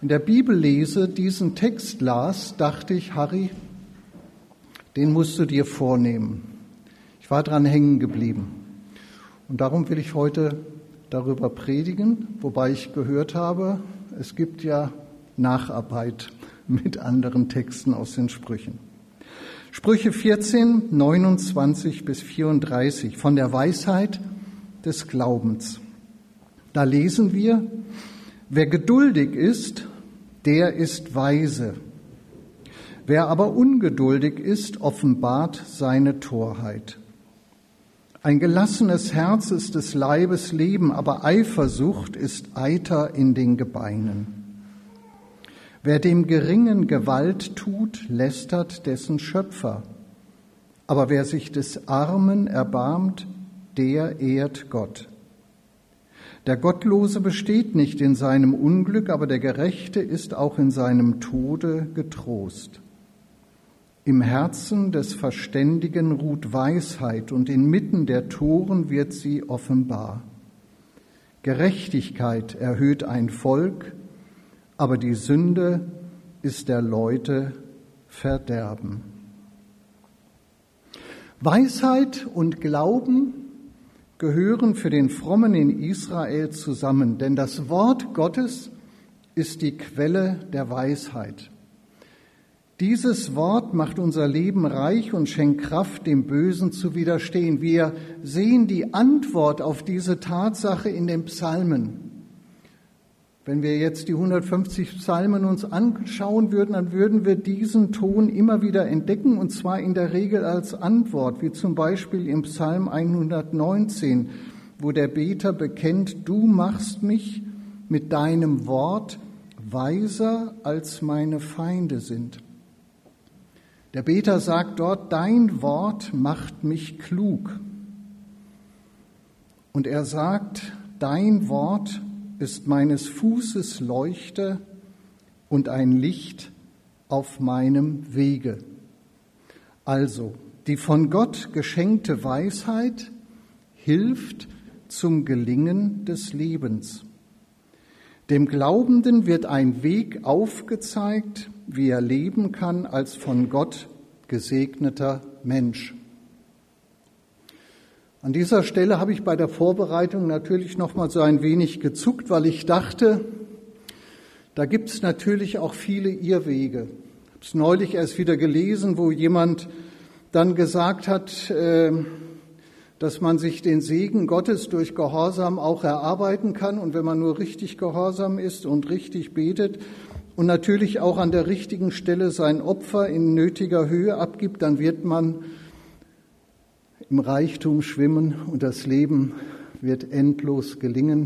in der Bibellese diesen Text las, dachte ich, Harry, den musst du dir vornehmen. Ich war dran hängen geblieben. Und darum will ich heute darüber predigen, wobei ich gehört habe, es gibt ja Nacharbeit mit anderen Texten aus den Sprüchen. Sprüche 14, 29 bis 34 von der Weisheit des Glaubens. Da lesen wir, wer geduldig ist, der ist weise. Wer aber ungeduldig ist, offenbart seine Torheit. Ein gelassenes Herz ist des Leibes Leben, aber Eifersucht ist Eiter in den Gebeinen. Wer dem Geringen Gewalt tut, lästert dessen Schöpfer. Aber wer sich des Armen erbarmt, der ehrt Gott. Der Gottlose besteht nicht in seinem Unglück, aber der Gerechte ist auch in seinem Tode getrost. Im Herzen des Verständigen ruht Weisheit, und inmitten der Toren wird sie offenbar. Gerechtigkeit erhöht ein Volk, aber die Sünde ist der Leute Verderben. Weisheit und Glauben gehören für den Frommen in Israel zusammen, denn das Wort Gottes ist die Quelle der Weisheit. Dieses Wort macht unser Leben reich und schenkt Kraft, dem Bösen zu widerstehen. Wir sehen die Antwort auf diese Tatsache in den Psalmen. Wenn wir jetzt die 150 Psalmen uns anschauen würden, dann würden wir diesen Ton immer wieder entdecken, und zwar in der Regel als Antwort, wie zum Beispiel im Psalm 119, wo der Beter bekennt, du machst mich mit deinem Wort weiser, als meine Feinde sind. Der Beter sagt dort, dein Wort macht mich klug. Und er sagt, dein Wort ist meines Fußes Leuchte und ein Licht auf meinem Wege. Also, die von Gott geschenkte Weisheit hilft zum Gelingen des Lebens. Dem Glaubenden wird ein Weg aufgezeigt, wie er leben kann als von Gott gesegneter Mensch. An dieser Stelle habe ich bei der Vorbereitung natürlich noch mal so ein wenig gezuckt, weil ich dachte, da gibt es natürlich auch viele Irrwege. Ich habe es neulich erst wieder gelesen, wo jemand dann gesagt hat, dass man sich den Segen Gottes durch Gehorsam auch erarbeiten kann. Und wenn man nur richtig gehorsam ist und richtig betet und natürlich auch an der richtigen Stelle sein Opfer in nötiger Höhe abgibt, dann wird man im Reichtum schwimmen und das Leben wird endlos gelingen.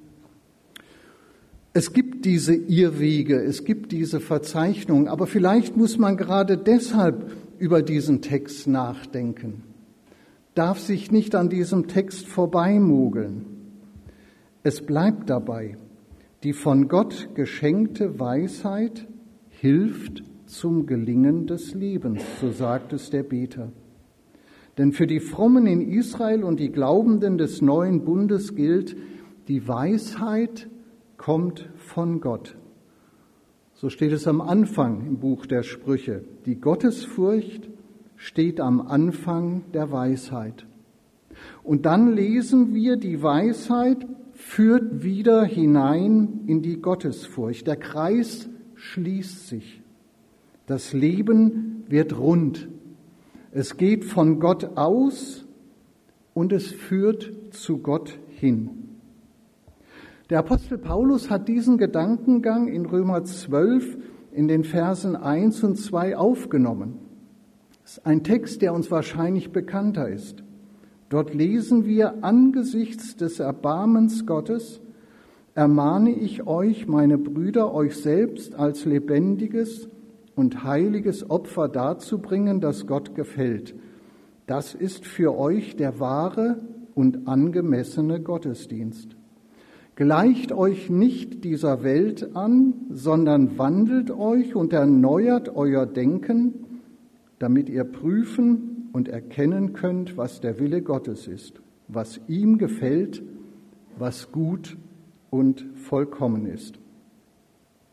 Es gibt diese Irrwege, es gibt diese Verzeichnungen, aber vielleicht muss man gerade deshalb über diesen Text nachdenken. Darf sich nicht an diesem Text vorbeimogeln. Es bleibt dabei, die von Gott geschenkte Weisheit hilft zum Gelingen des Lebens, so sagt es der Beter. Denn für die Frommen in Israel und die Glaubenden des neuen Bundes gilt, die Weisheit kommt von Gott. So steht es am Anfang im Buch der Sprüche. Die Gottesfurcht steht am Anfang der Weisheit. Und dann lesen wir, die Weisheit führt wieder hinein in die Gottesfurcht. Der Kreis schließt sich. Das Leben wird rund. Es geht von Gott aus und es führt zu Gott hin. Der Apostel Paulus hat diesen Gedankengang in Römer 12 in den Versen 1 und 2 aufgenommen. Das ist ein Text, der uns wahrscheinlich bekannter ist. Dort lesen wir, angesichts des Erbarmens Gottes ermahne ich euch, meine Brüder, euch selbst als lebendiges und heiliges Opfer darzubringen, das Gott gefällt. Das ist für euch der wahre und angemessene Gottesdienst. Gleicht euch nicht dieser Welt an, sondern wandelt euch und erneuert euer Denken, damit ihr prüfen und erkennen könnt, was der Wille Gottes ist, was ihm gefällt, was gut und vollkommen ist.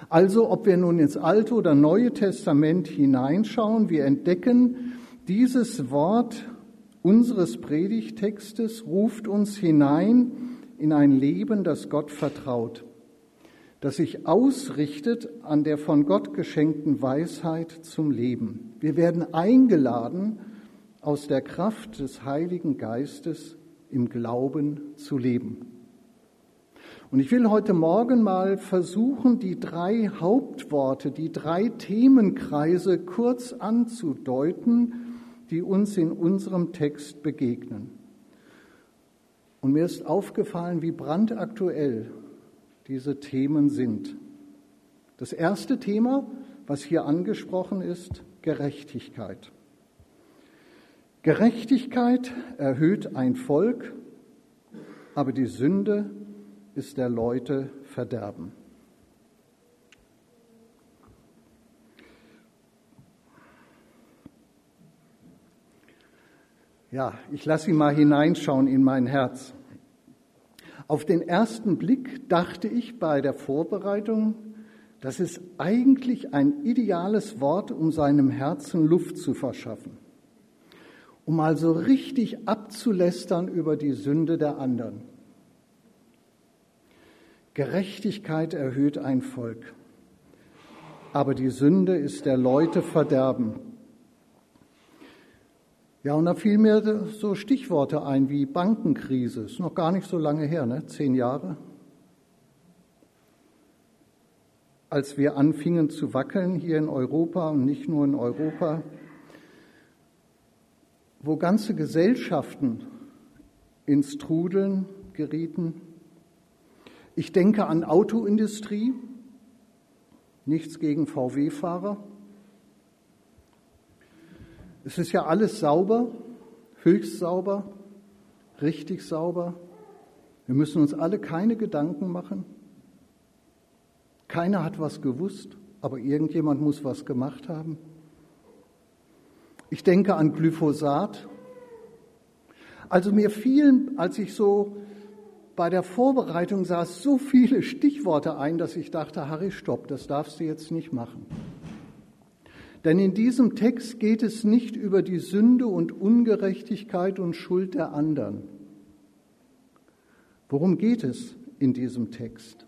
Also ob wir nun ins Alte oder Neue Testament hineinschauen, wir entdecken, dieses Wort unseres Predigtextes ruft uns hinein in ein Leben, das Gott vertraut, das sich ausrichtet an der von Gott geschenkten Weisheit zum Leben. Wir werden eingeladen, aus der Kraft des Heiligen Geistes im Glauben zu leben. Und ich will heute Morgen mal versuchen, die 3 Hauptworte, die 3 Themenkreise kurz anzudeuten, die uns in unserem Text begegnen. Und mir ist aufgefallen, wie brandaktuell diese Themen sind. Das erste Thema, was hier angesprochen ist, Gerechtigkeit. Gerechtigkeit erhöht ein Volk, aber die Sünde ist der Leute Verderben. Ja, ich lasse Sie mal hineinschauen in mein Herz. Auf den ersten Blick dachte ich bei der Vorbereitung, das ist eigentlich ein ideales Wort, um seinem Herzen Luft zu verschaffen, um mal so richtig abzulästern über die Sünde der anderen. Gerechtigkeit erhöht ein Volk, aber die Sünde ist der Leute Verderben. Ja, und da fielen mir so Stichworte ein wie Bankenkrise. Ist noch gar nicht so lange her, 10 Jahre. Als wir anfingen zu wackeln hier in Europa und nicht nur in Europa, wo ganze Gesellschaften ins Trudeln gerieten. Ich denke an Autoindustrie, nichts gegen VW-Fahrer. Es ist ja alles sauber, höchst sauber, richtig sauber. Wir müssen uns alle keine Gedanken machen. Keiner hat was gewusst, aber irgendjemand muss was gemacht haben. Ich denke an Glyphosat. Also mir fielen, als ich so bei der Vorbereitung saß, so viele Stichworte ein, dass ich dachte, Harry, stopp, das darfst du jetzt nicht machen. Denn in diesem Text geht es nicht über die Sünde und Ungerechtigkeit und Schuld der anderen. Worum geht es in diesem Text?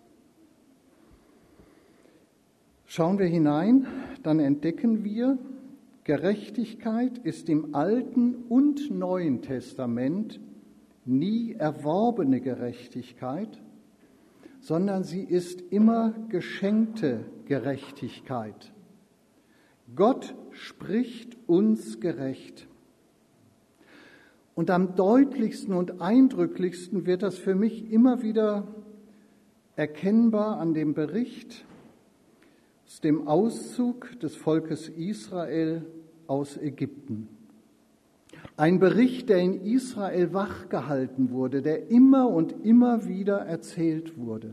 Schauen wir hinein, dann entdecken wir, Gerechtigkeit ist im Alten und Neuen Testament nie erworbene Gerechtigkeit, sondern sie ist immer geschenkte Gerechtigkeit. Gott spricht uns gerecht. Und am deutlichsten und eindrücklichsten wird das für mich immer wieder erkennbar an dem Bericht aus dem Auszug des Volkes Israel aus Ägypten. Ein Bericht, der in Israel wachgehalten wurde, der immer und immer wieder erzählt wurde.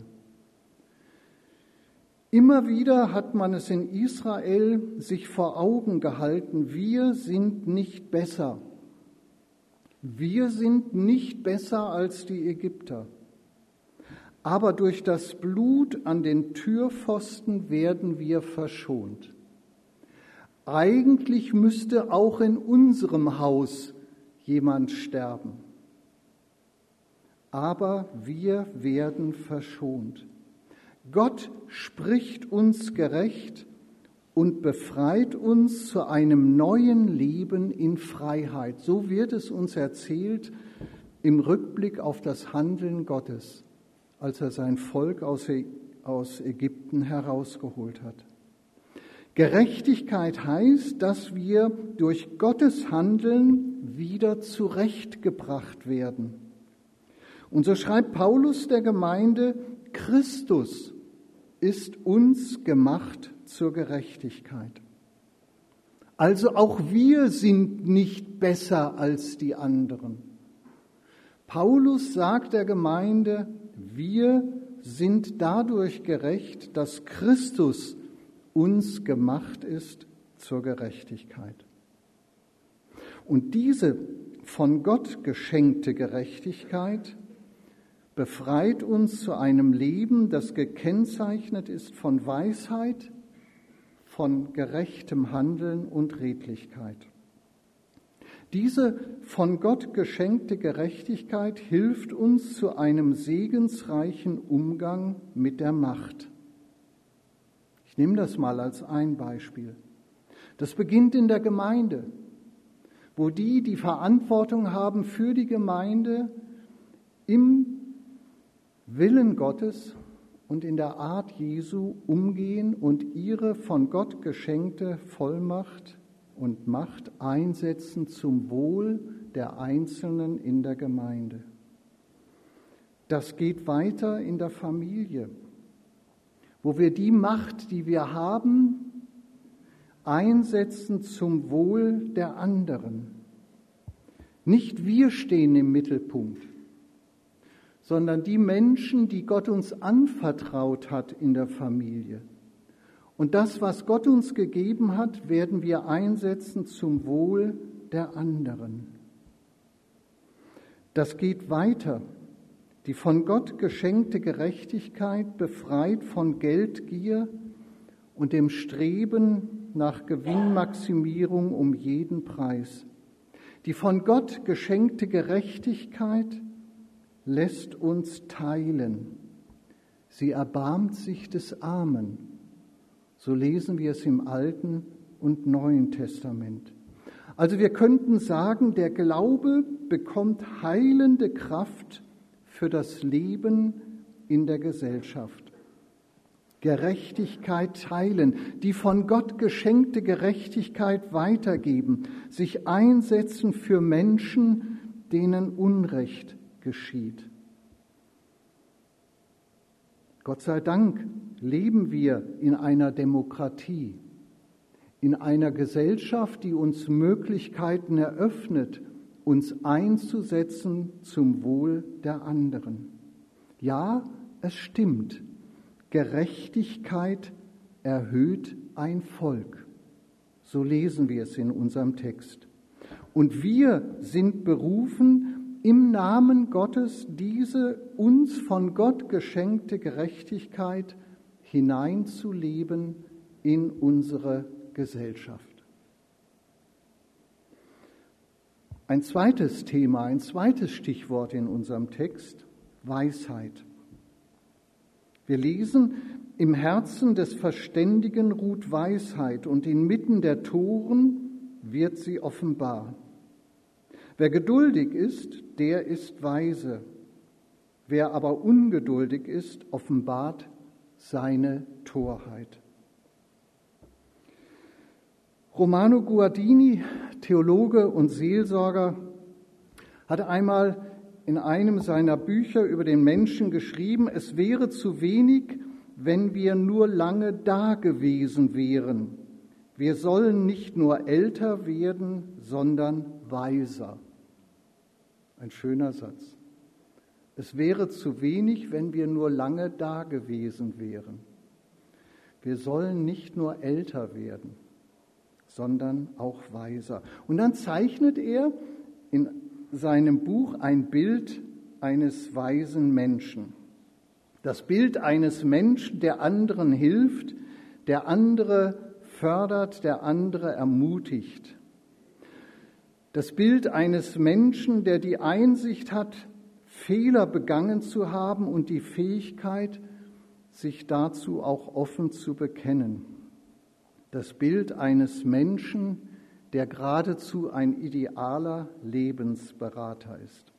Immer wieder hat man es in Israel sich vor Augen gehalten, wir sind nicht besser. Wir sind nicht besser als die Ägypter. Aber durch das Blut an den Türpfosten werden wir verschont. Eigentlich müsste auch in unserem Haus jemand sterben. Aber wir werden verschont. Gott spricht uns gerecht und befreit uns zu einem neuen Leben in Freiheit. So wird es uns erzählt im Rückblick auf das Handeln Gottes, als er sein Volk aus Ägypten herausgeholt hat. Gerechtigkeit heißt, dass wir durch Gottes Handeln wieder zurechtgebracht werden. Und so schreibt Paulus der Gemeinde, Christus ist uns gemacht zur Gerechtigkeit. Also auch wir sind nicht besser als die anderen. Paulus sagt der Gemeinde, wir sind dadurch gerecht, dass Christus uns gemacht ist zur Gerechtigkeit. Und diese von Gott geschenkte Gerechtigkeit befreit uns zu einem Leben, das gekennzeichnet ist von Weisheit, von gerechtem Handeln und Redlichkeit. Diese von Gott geschenkte Gerechtigkeit hilft uns zu einem segensreichen Umgang mit der Macht. Ich nehme das mal als ein Beispiel. Das beginnt in der Gemeinde, wo die Verantwortung haben für die Gemeinde, im Willen Gottes und in der Art Jesu umgehen und ihre von Gott geschenkte Vollmacht und Macht einsetzen zum Wohl der Einzelnen in der Gemeinde. Das geht weiter in der Familie, wo wir die Macht, die wir haben, einsetzen zum Wohl der anderen. Nicht wir stehen im Mittelpunkt, sondern die Menschen, die Gott uns anvertraut hat in der Familie. Und das, was Gott uns gegeben hat, werden wir einsetzen zum Wohl der anderen. Das geht weiter. Die von Gott geschenkte Gerechtigkeit befreit von Geldgier und dem Streben nach Gewinnmaximierung um jeden Preis. Die von Gott geschenkte Gerechtigkeit lässt uns teilen. Sie erbarmt sich des Armen. So lesen wir es im Alten und Neuen Testament. Also wir könnten sagen, der Glaube bekommt heilende Kraft für das Leben in der Gesellschaft. Gerechtigkeit teilen, die von Gott geschenkte Gerechtigkeit weitergeben, sich einsetzen für Menschen, denen Unrecht geschieht. Gott sei Dank leben wir in einer Demokratie, in einer Gesellschaft, die uns Möglichkeiten eröffnet, uns einzusetzen zum Wohl der anderen. Ja, es stimmt, Gerechtigkeit erhöht ein Volk. So lesen wir es in unserem Text. Und wir sind berufen, im Namen Gottes diese uns von Gott geschenkte Gerechtigkeit hineinzuleben in unsere Gesellschaft. Ein zweites Thema, ein zweites Stichwort in unserem Text, Weisheit. Wir lesen, im Herzen des Verständigen ruht Weisheit und inmitten der Toren wird sie offenbar. Wer geduldig ist, der ist weise. Wer aber ungeduldig ist, offenbart seine Torheit. Romano Guardini, Theologe und Seelsorger, hat einmal in einem seiner Bücher über den Menschen geschrieben, es wäre zu wenig, wenn wir nur lange da gewesen wären. Wir sollen nicht nur älter werden, sondern weiser. Ein schöner Satz. Es wäre zu wenig, wenn wir nur lange da gewesen wären. Wir sollen nicht nur älter werden, sondern auch weiser. Und dann zeichnet er in seinem Buch ein Bild eines weisen Menschen. Das Bild eines Menschen, der anderen hilft, der andere fördert, der andere ermutigt. Das Bild eines Menschen, der die Einsicht hat, Fehler begangen zu haben und die Fähigkeit, sich dazu auch offen zu bekennen. Das Bild eines Menschen, der geradezu ein idealer Lebensberater ist.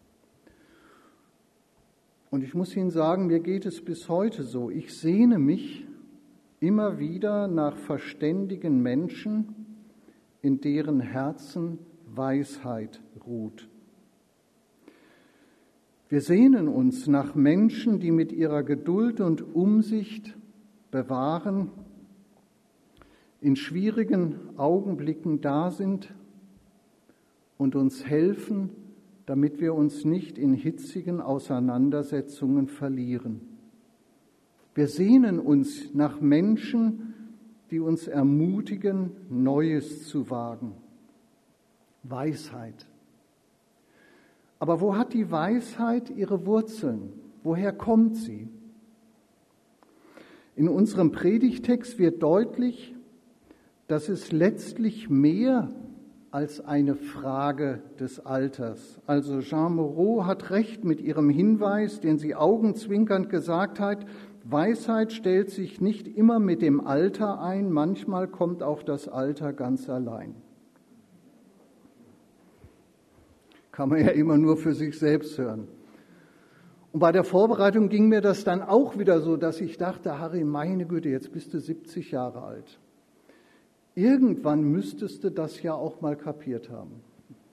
Und ich muss Ihnen sagen, mir geht es bis heute so. Ich sehne mich immer wieder nach verständigen Menschen, in deren Herzen Weisheit ruht. Wir sehnen uns nach Menschen, die mit ihrer Geduld und Umsicht bewahren, in schwierigen Augenblicken da sind und uns helfen, damit wir uns nicht in hitzigen Auseinandersetzungen verlieren. Wir sehnen uns nach Menschen, die uns ermutigen, Neues zu wagen. Weisheit. Aber wo hat die Weisheit ihre Wurzeln? Woher kommt sie? In unserem Predigtext wird deutlich, dass es letztlich mehr als eine Frage des Alters. Also Jean Moreau hat recht mit ihrem Hinweis, den sie augenzwinkernd gesagt hat, Weisheit stellt sich nicht immer mit dem Alter ein, manchmal kommt auch das Alter ganz allein. Kann man ja immer nur für sich selbst hören. Und bei der Vorbereitung ging mir das dann auch wieder so, dass ich dachte, Harry, meine Güte, jetzt bist du 70 Jahre alt. Irgendwann müsstest du das ja auch mal kapiert haben.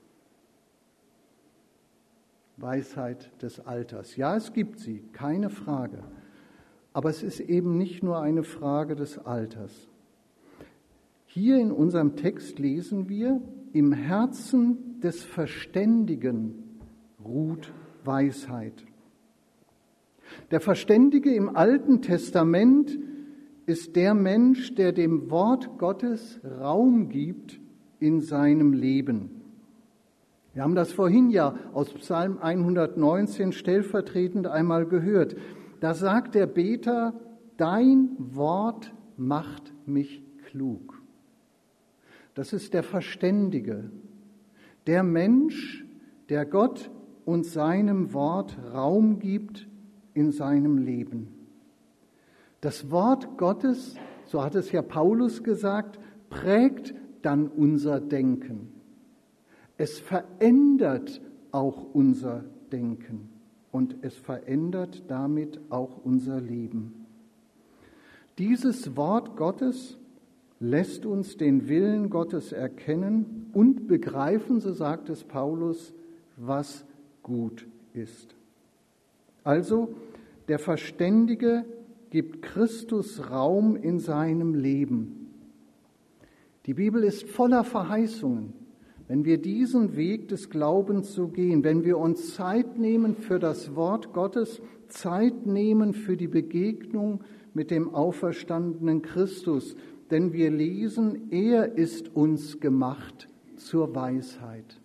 Weisheit des Alters. Ja, es gibt sie, keine Frage. Aber es ist eben nicht nur eine Frage des Alters. Hier in unserem Text lesen wir, im Herzen des Verständigen ruht Weisheit. Der Verständige im Alten Testament ist der Mensch, der dem Wort Gottes Raum gibt in seinem Leben. Wir haben das vorhin ja aus Psalm 119 stellvertretend einmal gehört. Da sagt der Beter, dein Wort macht mich klug. Das ist der Verständige, der Mensch, der Gott und seinem Wort Raum gibt in seinem Leben. Das Wort Gottes, so hat es ja Paulus gesagt, prägt dann unser Denken. Es verändert auch unser Denken und es verändert damit auch unser Leben. Dieses Wort Gottes lässt uns den Willen Gottes erkennen und begreifen, so sagt es Paulus, was gut ist. Also, der Verständige gibt Christus Raum in seinem Leben. Die Bibel ist voller Verheißungen. Wenn wir diesen Weg des Glaubens so gehen, wenn wir uns Zeit nehmen für das Wort Gottes, Zeit nehmen für die Begegnung mit dem auferstandenen Christus, denn wir lesen, er ist uns gemacht zur Weisheit.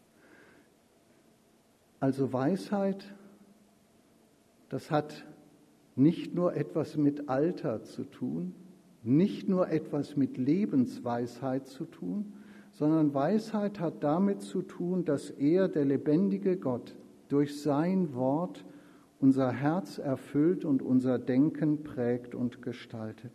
Also Weisheit, das hat nicht nur etwas mit Alter zu tun, nicht nur etwas mit Lebensweisheit zu tun, sondern Weisheit hat damit zu tun, dass er, der lebendige Gott, durch sein Wort unser Herz erfüllt und unser Denken prägt und gestaltet.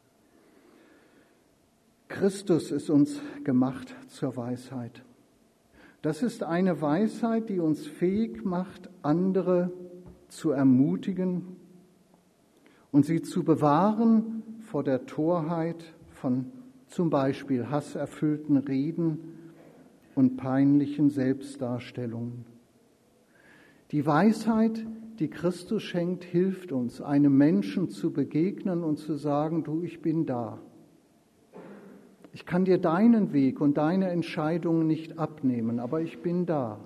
Christus ist uns gemacht zur Weisheit. Das ist eine Weisheit, die uns fähig macht, andere zu ermutigen und sie zu bewahren vor der Torheit von zum Beispiel hasserfüllten Reden und peinlichen Selbstdarstellungen. Die Weisheit, die Christus schenkt, hilft uns, einem Menschen zu begegnen und zu sagen, du, ich bin da. Ich kann dir deinen Weg und deine Entscheidungen nicht abnehmen, aber ich bin da.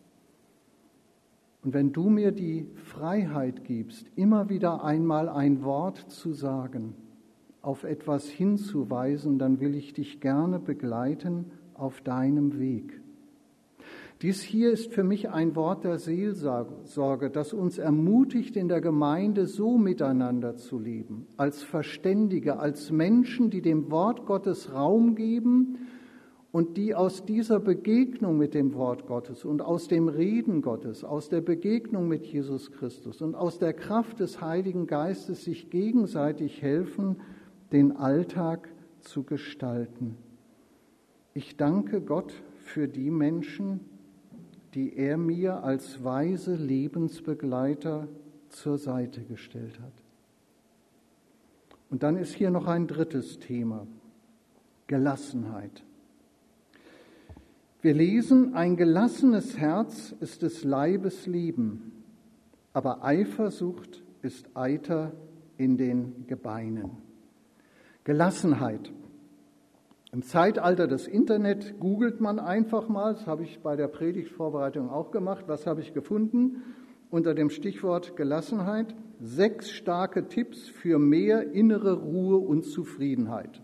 Und wenn du mir die Freiheit gibst, immer wieder einmal ein Wort zu sagen, auf etwas hinzuweisen, dann will ich dich gerne begleiten auf deinem Weg. Dies hier ist für mich ein Wort der Seelsorge, das uns ermutigt, in der Gemeinde so miteinander zu leben, als Verständige, als Menschen, die dem Wort Gottes Raum geben und die aus dieser Begegnung mit dem Wort Gottes und aus dem Reden Gottes, aus der Begegnung mit Jesus Christus und aus der Kraft des Heiligen Geistes sich gegenseitig helfen, den Alltag zu gestalten. Ich danke Gott für die Menschen, die er mir als weise Lebensbegleiter zur Seite gestellt hat. Und dann ist hier noch ein drittes Thema, Gelassenheit. Wir lesen, ein gelassenes Herz ist des Leibes Leben, aber Eifersucht ist Eiter in den Gebeinen. Gelassenheit. Im Zeitalter des Internet googelt man einfach mal, das habe ich bei der Predigtvorbereitung auch gemacht, was habe ich gefunden? Unter dem Stichwort Gelassenheit 6 starke Tipps für mehr innere Ruhe und Zufriedenheit.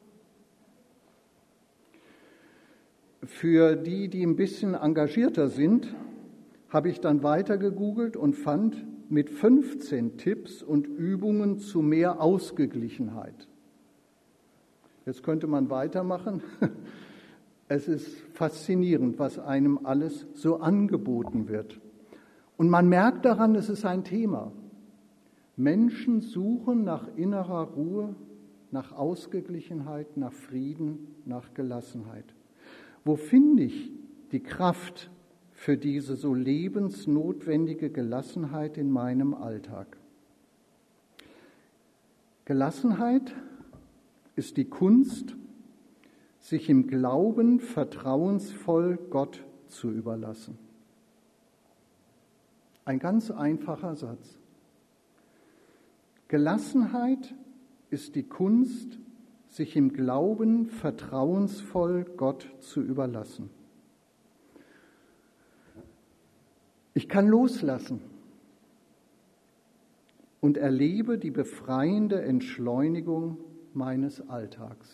Für die, die ein bisschen engagierter sind, habe ich dann weiter gegoogelt und fand, mit 15 Tipps und Übungen zu mehr Ausgeglichenheit. Jetzt könnte man weitermachen. Es ist faszinierend, was einem alles so angeboten wird. Und man merkt daran, es ist ein Thema. Menschen suchen nach innerer Ruhe, nach Ausgeglichenheit, nach Frieden, nach Gelassenheit. Wo finde ich die Kraft für diese so lebensnotwendige Gelassenheit in meinem Alltag? Gelassenheit ist die Kunst, sich im Glauben vertrauensvoll Gott zu überlassen. Ein ganz einfacher Satz. Gelassenheit ist die Kunst, sich im Glauben vertrauensvoll Gott zu überlassen. Ich kann loslassen und erlebe die befreiende Entschleunigung meines Alltags.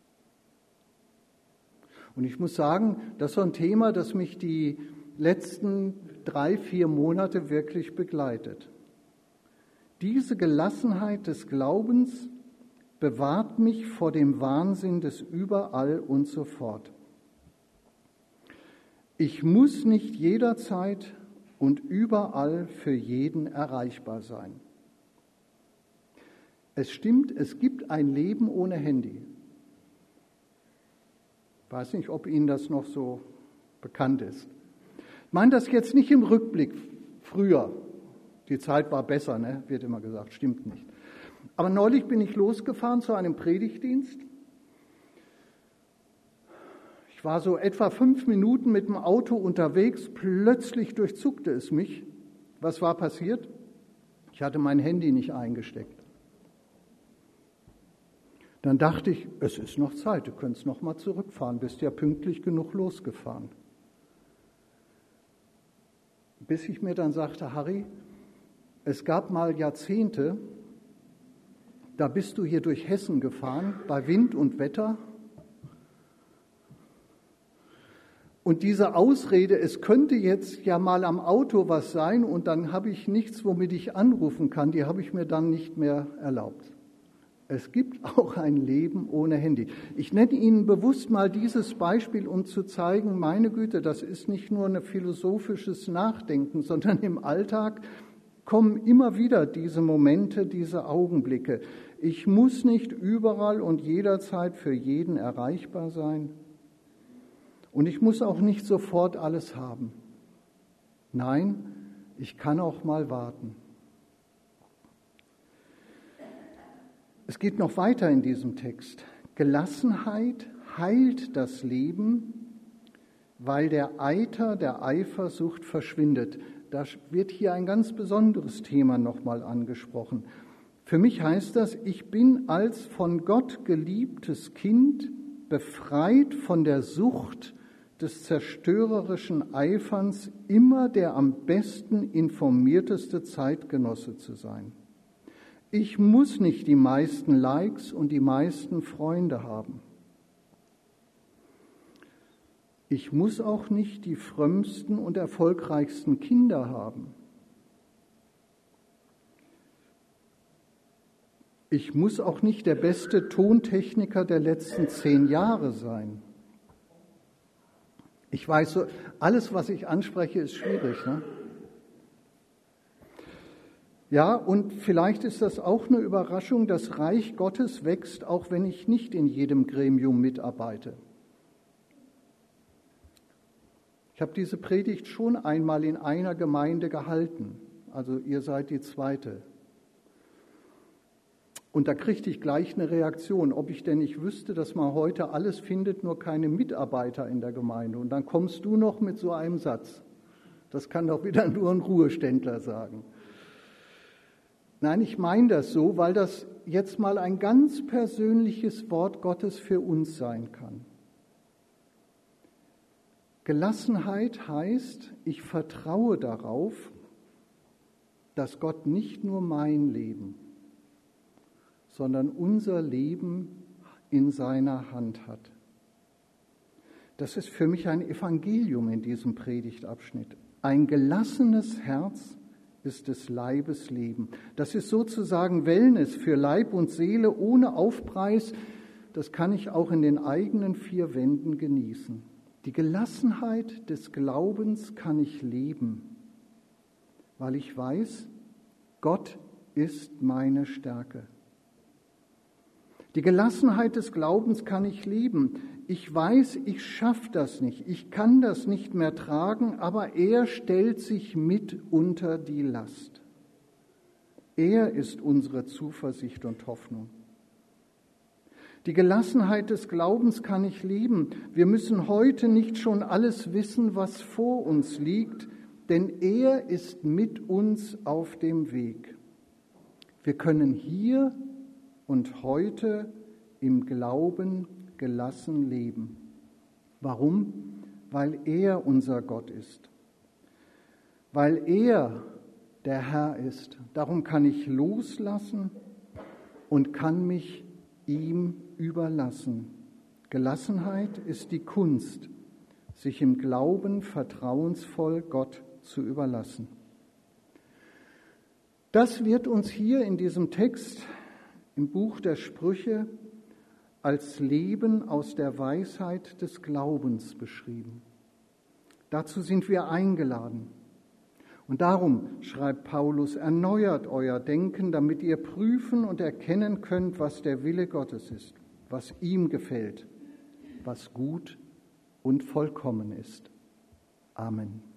Und ich muss sagen, das ist so ein Thema, das mich die letzten 3-4 Monate wirklich begleitet. Diese Gelassenheit des Glaubens bewahrt mich vor dem Wahnsinn des Überall und so fort. Ich muss nicht jederzeit und überall für jeden erreichbar sein. Es stimmt, es gibt ein Leben ohne Handy. Ich weiß nicht, ob Ihnen das noch so bekannt ist. Ich meine das jetzt nicht im Rückblick, früher. Die Zeit war besser, ne? Wird immer gesagt, stimmt nicht. Aber neulich bin ich losgefahren zu einem Predigtdienst. Ich war so etwa 5 Minuten mit dem Auto unterwegs, plötzlich durchzuckte es mich. Was war passiert? Ich hatte mein Handy nicht eingesteckt. Dann dachte ich, es ist noch Zeit, du könntest noch mal zurückfahren, bist ja pünktlich genug losgefahren. Bis ich mir dann sagte, Harry, es gab mal Jahrzehnte, da bist du hier durch Hessen gefahren, bei Wind und Wetter. Und diese Ausrede, es könnte jetzt ja mal am Auto was sein und dann habe ich nichts, womit ich anrufen kann, die habe ich mir dann nicht mehr erlaubt. Es gibt auch ein Leben ohne Handy. Ich nenne Ihnen bewusst mal dieses Beispiel, um zu zeigen, meine Güte, das ist nicht nur ein philosophisches Nachdenken, sondern im Alltag kommen immer wieder diese Momente, diese Augenblicke. Ich muss nicht überall und jederzeit für jeden erreichbar sein. Und ich muss auch nicht sofort alles haben. Nein, ich kann auch mal warten. Es geht noch weiter in diesem Text. Gelassenheit heilt das Leben, weil der Eiter der Eifersucht verschwindet. Da wird hier ein ganz besonderes Thema nochmal angesprochen. Für mich heißt das, ich bin als von Gott geliebtes Kind befreit von der Sucht des zerstörerischen Eiferns, immer der am besten informierteste Zeitgenosse zu sein. Ich muss nicht die meisten Likes und die meisten Freunde haben. Ich muss auch nicht die frömmsten und erfolgreichsten Kinder haben. Ich muss auch nicht der beste Tontechniker der letzten 10 Jahre sein. Ich weiß, alles, was ich anspreche, ist schwierig, ne? Ja, und vielleicht ist das auch eine Überraschung, das Reich Gottes wächst, auch wenn ich nicht in jedem Gremium mitarbeite. Ich habe diese Predigt schon einmal in einer Gemeinde gehalten, also ihr seid die zweite. Und da kriegte ich gleich eine Reaktion, ob ich denn nicht wüsste, dass man heute alles findet, nur keine Mitarbeiter in der Gemeinde. Und dann kommst du noch mit so einem Satz. Das kann doch wieder nur ein Ruheständler sagen. Nein, ich meine das so, weil das jetzt mal ein ganz persönliches Wort Gottes für uns sein kann. Gelassenheit heißt, ich vertraue darauf, dass Gott nicht nur mein Leben, sondern unser Leben in seiner Hand hat. Das ist für mich ein Evangelium in diesem Predigtabschnitt. Ein gelassenes Herz ist des Leibes Leben. Das ist sozusagen Wellness für Leib und Seele ohne Aufpreis. Das kann ich auch in den eigenen vier Wänden genießen. Die Gelassenheit des Glaubens kann ich leben, weil ich weiß, Gott ist meine Stärke. Die Gelassenheit des Glaubens kann ich leben. Ich weiß, ich schaffe das nicht, ich kann das nicht mehr tragen, aber er stellt sich mit unter die Last. Er ist unsere Zuversicht und Hoffnung. Die Gelassenheit des Glaubens kann ich leben. Wir müssen heute nicht schon alles wissen, was vor uns liegt, denn er ist mit uns auf dem Weg. Wir können hier und heute im Glauben gelassen leben. Warum? Weil er unser Gott ist. Weil er der Herr ist. Darum kann ich loslassen und kann mich ihm überlassen. Gelassenheit ist die Kunst, sich im Glauben vertrauensvoll Gott zu überlassen. Das wird uns hier in diesem Text im Buch der Sprüche als Leben aus der Weisheit des Glaubens beschrieben. Dazu sind wir eingeladen. Und darum schreibt Paulus, erneuert euer Denken, damit ihr prüfen und erkennen könnt, was der Wille Gottes ist, was ihm gefällt, was gut und vollkommen ist. Amen.